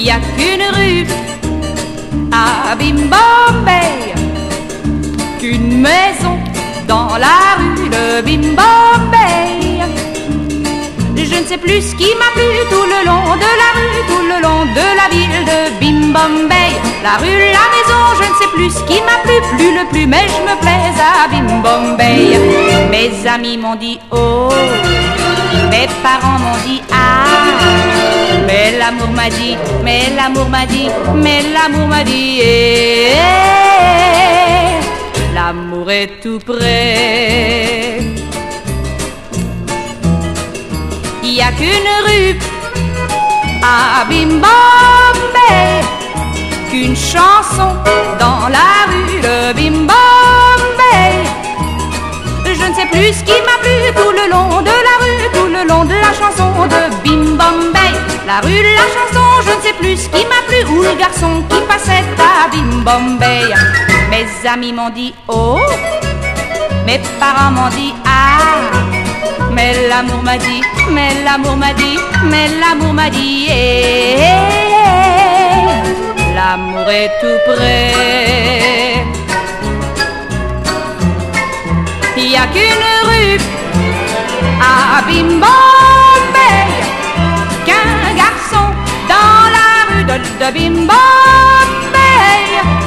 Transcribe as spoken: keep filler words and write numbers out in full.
Il n'y a qu'une rue à Bim Bombay, qu'une maison dans la rue de Bim Bombay. Je ne sais plus ce qui m'a plu tout le long de la rue, tout le long de la ville de Bim Bombay. La rue, la maison, je ne sais plus ce qui m'a plu, plus le plus, mais je me plais à Bim Bombay. Mes amis m'ont dit oh, mes parents m'ont dit ah, mais l'amour m'a dit, mais l'amour m'a dit, mais l'amour m'a dit, eh, eh, l'amour est tout près. Il n'y a qu'une rue à Bim Bombay, qu'une chanson dans la rue de Bim Bombay. Je ne sais plus ce qui m'a plu tout le long de la rue, tout le long de la chanson de Bim Bombay. La rue, la chanson, je ne sais plus ce qui m'a plu, ou le garçon qui passait à Bim Bombay. Mes amis m'ont dit oh, mes parents m'ont dit ah, mais l'amour m'a dit, mais l'amour m'a dit, mais l'amour m'a dit, eh, eh, eh, l'amour est tout près. Il n'y a qu'une rue à Bim Bombay, qu'un garçon dans la rue de, de Bim Bombay.